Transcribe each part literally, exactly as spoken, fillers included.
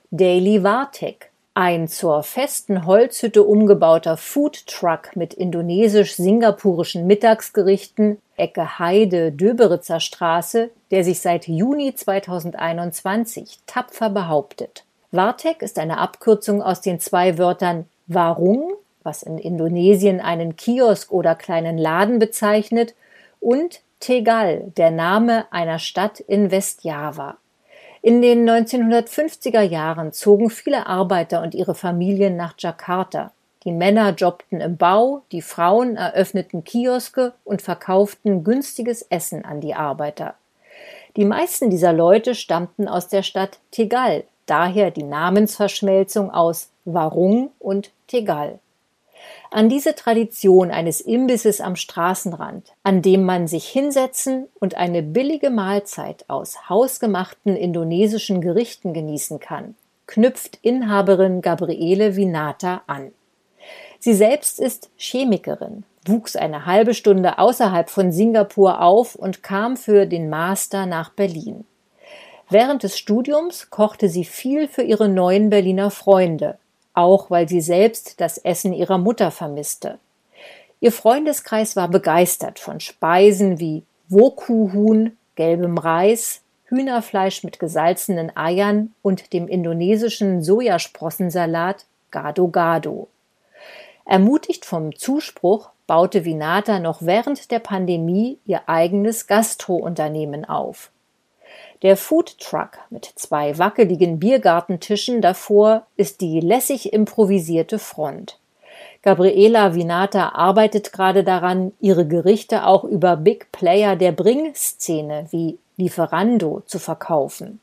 Daily Warteg, ein zur festen Holzhütte umgebauter Foodtruck mit indonesisch-singapurischen Mittagsgerichten, Ecke Heide-Döberitzer Straße, der sich seit Juni zweitausendeinundzwanzig tapfer behauptet. Warteg ist eine Abkürzung aus den zwei Wörtern Warung, was in Indonesien einen Kiosk oder kleinen Laden bezeichnet, und Tegal, der Name einer Stadt in Westjava. In den neunzehnhundertfünfziger Jahren zogen viele Arbeiter und ihre Familien nach Jakarta. Die Männer jobbten im Bau, die Frauen eröffneten Kioske und verkauften günstiges Essen an die Arbeiter. Die meisten dieser Leute stammten aus der Stadt Tegal, daher die Namensverschmelzung aus Warung und Tegal. An diese Tradition eines Imbisses am Straßenrand, an dem man sich hinsetzen und eine billige Mahlzeit aus hausgemachten indonesischen Gerichten genießen kann, knüpft Inhaberin Gabriele Winata an. Sie selbst ist Chemikerin, wuchs eine halbe Stunde außerhalb von Singapur auf und kam für den Master nach Berlin. Während des Studiums kochte sie viel für ihre neuen Berliner Freunde, auch weil sie selbst das Essen ihrer Mutter vermisste. Ihr Freundeskreis war begeistert von Speisen wie Woku-Huhn, gelbem Reis, Hühnerfleisch mit gesalzenen Eiern und dem indonesischen Sojasprossensalat Gado-Gado. Ermutigt vom Zuspruch baute Winata noch während der Pandemie ihr eigenes Gastro-Unternehmen auf. Der Foodtruck mit zwei wackeligen Biergartentischen davor ist die lässig improvisierte Front. Gabriela Winata arbeitet gerade daran, ihre Gerichte auch über Big Player der Bring-Szene wie Lieferando zu verkaufen.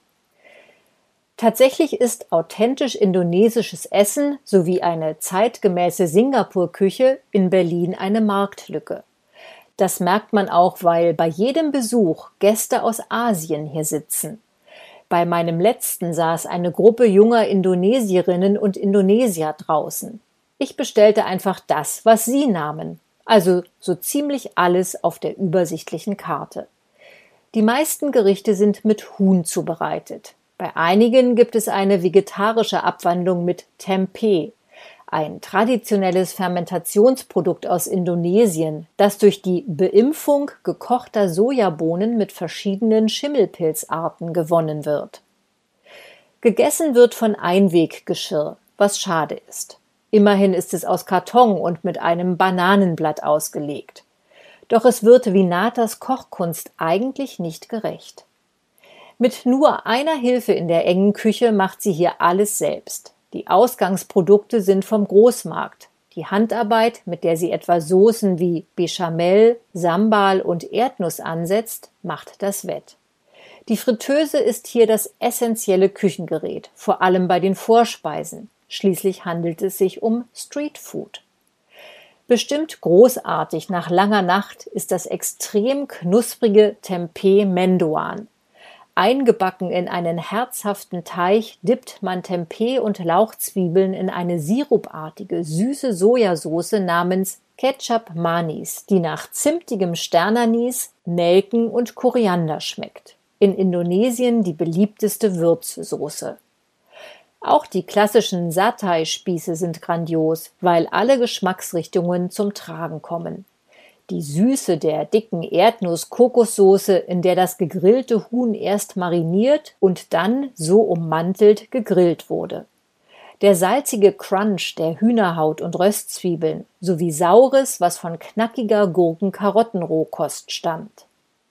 Tatsächlich ist authentisch indonesisches Essen sowie eine zeitgemäße Singapur-Küche in Berlin eine Marktlücke. Das merkt man auch, weil bei jedem Besuch Gäste aus Asien hier sitzen. Bei meinem letzten saß eine Gruppe junger Indonesierinnen und Indonesier draußen. Ich bestellte einfach das, was sie nahmen, also so ziemlich alles auf der übersichtlichen Karte. Die meisten Gerichte sind mit Huhn zubereitet. Bei einigen gibt es eine vegetarische Abwandlung mit Tempeh, ein traditionelles Fermentationsprodukt aus Indonesien, das durch die Beimpfung gekochter Sojabohnen mit verschiedenen Schimmelpilzarten gewonnen wird. Gegessen wird von Einweggeschirr, was schade ist. Immerhin ist es aus Karton und mit einem Bananenblatt ausgelegt. Doch es wird Winatas Kochkunst eigentlich nicht gerecht. Mit nur einer Hilfe in der engen Küche macht sie hier alles selbst. Die Ausgangsprodukte sind vom Großmarkt. Die Handarbeit, mit der sie etwa Soßen wie Bechamel, Sambal und Erdnuss ansetzt, macht das wett. Die Fritteuse ist hier das essentielle Küchengerät, vor allem bei den Vorspeisen. Schließlich handelt es sich um Streetfood. Bestimmt großartig nach langer Nacht ist das extrem knusprige Tempeh Mendoan. Eingebacken in einen herzhaften Teig dippt man Tempeh und Lauchzwiebeln in eine sirupartige, süße Sojasauce namens Kecap Manis, die nach zimtigem Sternanis, Nelken und Koriander schmeckt. In Indonesien die beliebteste Würzsoße. Auch die klassischen Satay-Spieße sind grandios, weil alle Geschmacksrichtungen zum Tragen kommen. Die Süße der dicken Erdnuss-Kokossoße, in der das gegrillte Huhn erst mariniert und dann so ummantelt gegrillt wurde. Der salzige Crunch der Hühnerhaut und Röstzwiebeln sowie Saures, was von knackiger Gurken-Karotten-Rohkost stammt.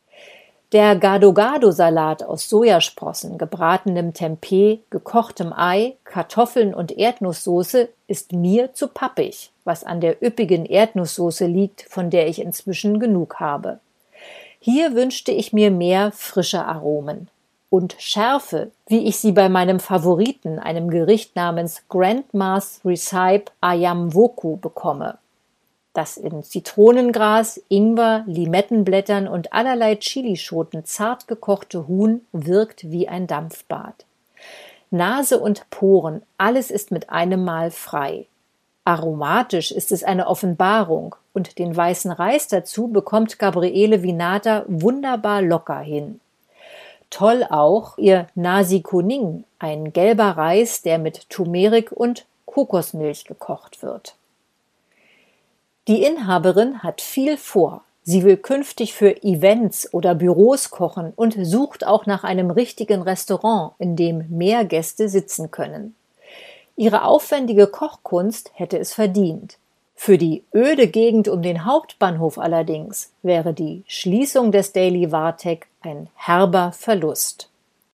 Der Gado-Gado-Salat aus Sojasprossen, gebratenem Tempeh, gekochtem Ei, Kartoffeln und Erdnusssoße ist mir zu pappig, was an der üppigen Erdnusssoße liegt, von der ich inzwischen genug habe. Hier wünschte ich mir mehr frische Aromen und Schärfe, wie ich sie bei meinem Favoriten, einem Gericht namens Grandma's Recipe Ayam Woku, bekomme, das in Zitronengras, Ingwer, Limettenblättern und allerlei Chilischoten zart gekochte Huhn wirkt wie ein Dampfbad. Nase und Poren, alles ist mit einem Mal frei. Aromatisch ist es eine Offenbarung und den weißen Reis dazu bekommt Gabriele Winata wunderbar locker hin. Toll auch ihr Nasi Kuning, ein gelber Reis, der mit Turmerik und Kokosmilch gekocht wird. Die Inhaberin hat viel vor. Sie will künftig für Events oder Büros kochen und sucht auch nach einem richtigen Restaurant, in dem mehr Gäste sitzen können. Ihre aufwendige Kochkunst hätte es verdient. Für die öde Gegend um den Hauptbahnhof allerdings wäre die Schließung des Daily Vartek ein herber Verlust.